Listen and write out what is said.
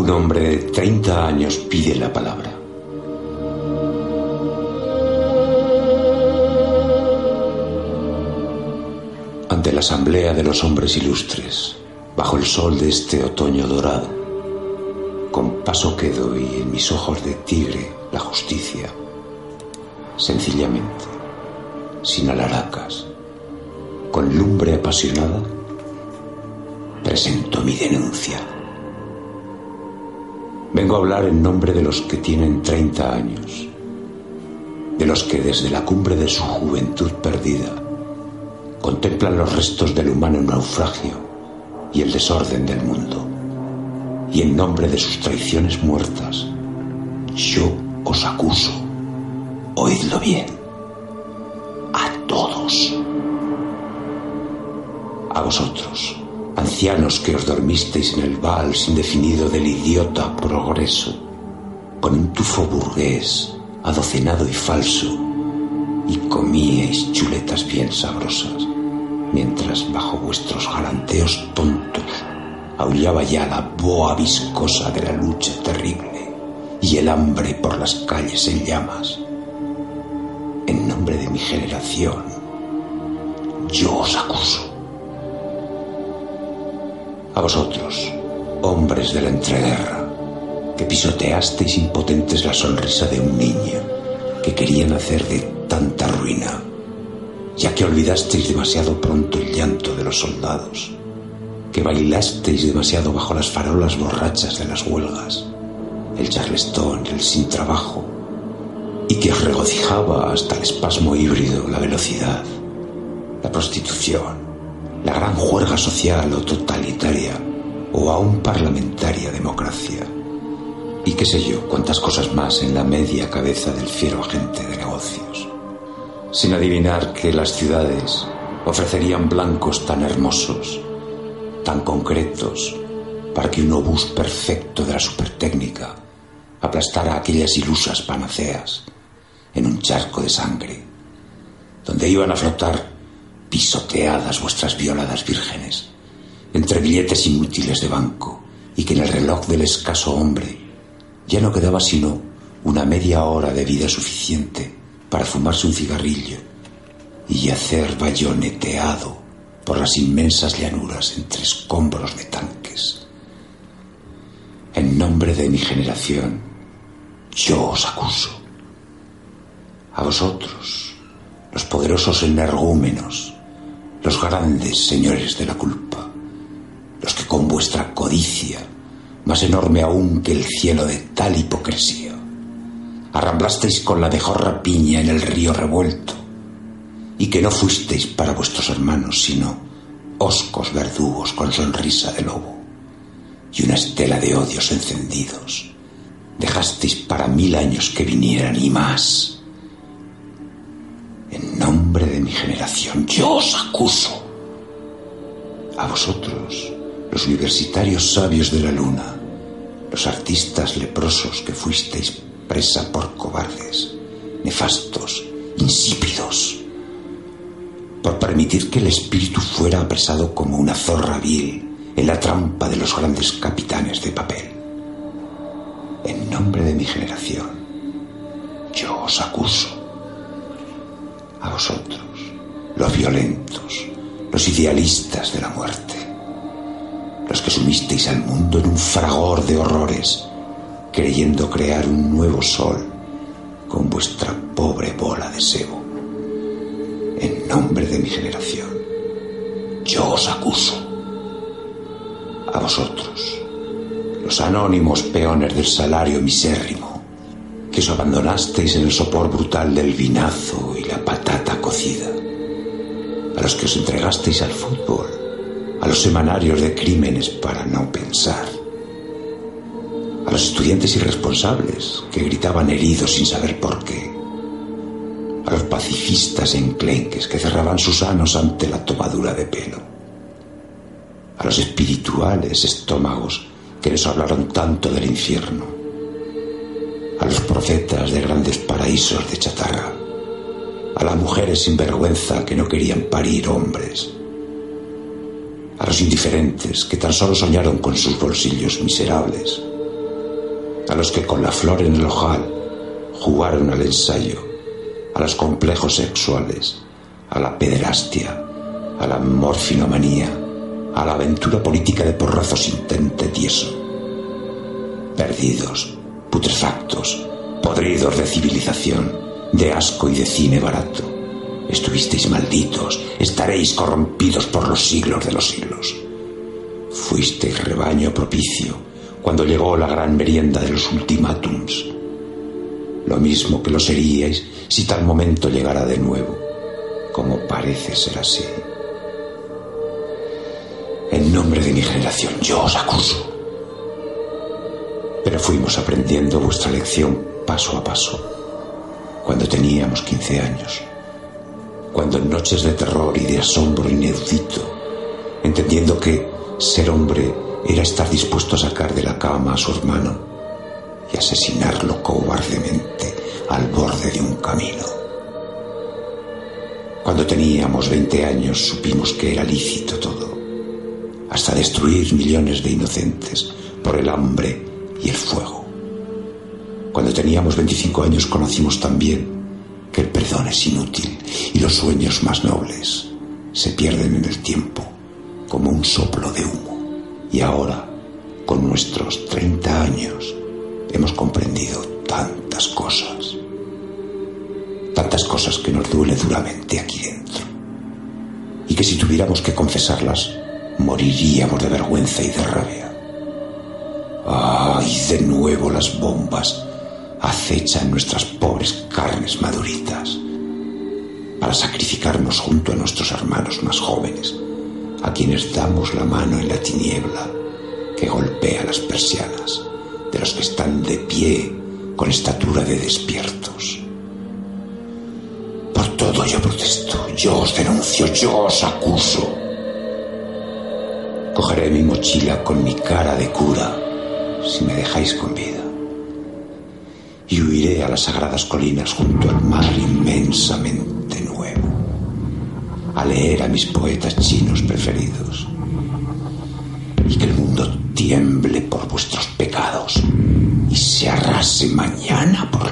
Un hombre de 30 años pide la palabra. Ante la asamblea de los hombres ilustres, bajo el sol de este otoño dorado, con paso quedo y en mis ojos de tigre la justicia, sencillamente, sin alaracas, con lumbre apasionada, presento mi denuncia. Vengo a hablar en nombre de los que tienen 30 años, de los que desde la cumbre de su juventud perdida contemplan los restos del humano naufragio y el desorden del mundo, y en nombre de sus traiciones muertas, yo os acuso, oídlo bien, a todos. A vosotros, ancianos que os dormisteis en el vals indefinido del idiota progreso, con un tufo burgués, adocenado y falso, y comíais chuletas bien sabrosas, mientras bajo vuestros galanteos tontos aullaba ya la boa viscosa de la lucha terrible y el hambre por las calles en llamas. En nombre de mi generación, yo os acuso. A vosotros, hombres de la entreguerra, que pisoteasteis impotentes la sonrisa de un niño que querían hacer de tanta ruina, ya que olvidasteis demasiado pronto el llanto de los soldados, que bailasteis demasiado bajo las farolas borrachas de las huelgas, el charlestón y el sin trabajo, y que os regocijaba hasta el espasmo híbrido la velocidad, la prostitución, la gran juerga social o totalitaria o aún parlamentaria democracia, y qué sé yo, cuántas cosas más en la media cabeza del fiero agente de negocios, sin adivinar que las ciudades ofrecerían blancos tan hermosos, tan concretos, para que un obús perfecto de la supertécnica aplastara aquellas ilusas panaceas en un charco de sangre, donde iban a flotar pisoteadas vuestras violadas vírgenes, entre billetes inútiles de banco, y que en el reloj del escaso hombre ya no quedaba sino una media hora de vida suficiente para fumarse un cigarrillo y yacer bayoneteado por las inmensas llanuras entre escombros de tanques. En nombre de mi generación, yo os acuso. A vosotros, los poderosos energúmenos, los grandes señores de la culpa, los que con vuestra codicia, más enorme aún que el cielo de tal hipocresía, arramblasteis con la mejor piña en el río revuelto, y que no fuisteis para vuestros hermanos sino hoscos verdugos con sonrisa de lobo y una estela de odios encendidos, dejasteis para 1000 años que vinieran y más. En nombre de mi generación, yo os acuso. A vosotros, los universitarios sabios de la luna, los artistas leprosos que fuisteis presa por cobardes, nefastos, insípidos, por permitir que el espíritu fuera apresado como una zorra vil en la trampa de los grandes capitanes de papel. En nombre de mi generación, yo os acuso. A vosotros, los violentos, los idealistas de la muerte, los que sumisteis al mundo en un fragor de horrores, creyendo crear un nuevo sol con vuestra pobre bola de sebo. En nombre de mi generación, yo os acuso. A vosotros, los anónimos peones del salario misérrimo, que os abandonasteis en el sopor brutal del vinazo y la patata cocida, a los que os entregasteis al fútbol, a los semanarios de crímenes para no pensar, a los estudiantes irresponsables que gritaban heridos sin saber por qué, a los pacifistas enclenques que cerraban sus anos ante la tomadura de pelo, a los espirituales estómagos que nos hablaron tanto del infierno, a los profetas de grandes paraísos de chatarra, a las mujeres sin vergüenza que no querían parir hombres, a los indiferentes que tan solo soñaron con sus bolsillos miserables, a los que con la flor en el ojal jugaron al ensayo, a los complejos sexuales, a la pederastia, a la morfinomanía, a la aventura política de porrazo sin tente tieso. Perdidos, putrefactos, podridos de civilización, de asco y de cine barato. Estuvisteis malditos, estaréis corrompidos por los siglos de los siglos. Fuisteis rebaño propicio cuando llegó la gran merienda de los ultimátums. Lo mismo que lo seríais si tal momento llegara de nuevo, como parece ser así. En nombre de mi generación yo os acuso. Pero fuimos aprendiendo vuestra lección paso a paso, cuando teníamos 15 años, cuando en noches de terror y de asombro inaudito, entendiendo que ser hombre era estar dispuesto a sacar de la cama a su hermano y asesinarlo cobardemente al borde de un camino. Cuando teníamos 20 años supimos que era lícito todo, hasta destruir millones de inocentes por el hambre y el fuego. Cuando teníamos 25 años conocimos también que el perdón es inútil y los sueños más nobles se pierden en el tiempo como un soplo de humo. Y ahora, con nuestros 30 años, hemos comprendido tantas cosas que nos duele duramente aquí dentro, y que si tuviéramos que confesarlas, moriríamos de vergüenza y de rabia. ¡Ay! De nuevo las bombas acechan nuestras pobres carnes maduritas para sacrificarnos junto a nuestros hermanos más jóvenes, a quienes damos la mano en la tiniebla que golpea las persianas de los que están de pie con estatura de despiertos. Por todo yo protesto, yo os denuncio, yo os acuso. Cogeré mi mochila con mi cara de cura, si me dejáis con vida, y huiré a las sagradas colinas junto al mar inmensamente nuevo, a leer a mis poetas chinos preferidos, y que el mundo tiemble por vuestros pecados y se arrase mañana por